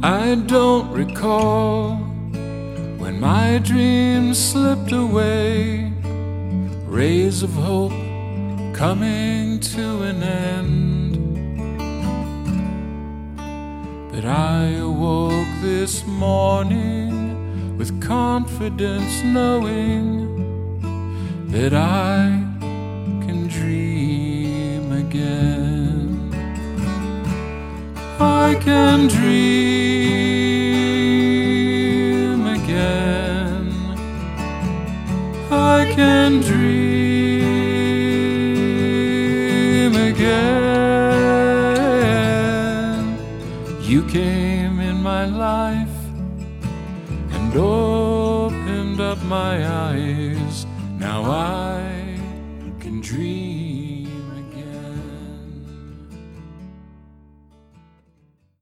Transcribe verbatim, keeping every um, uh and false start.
I don't recall when my dreams slipped away, rays of hope coming to an end. But I awoke this morning with confidence, knowing that I can dream again. I can dream again. I can dream again. You came in my life and opened up my eyes. Now I can dream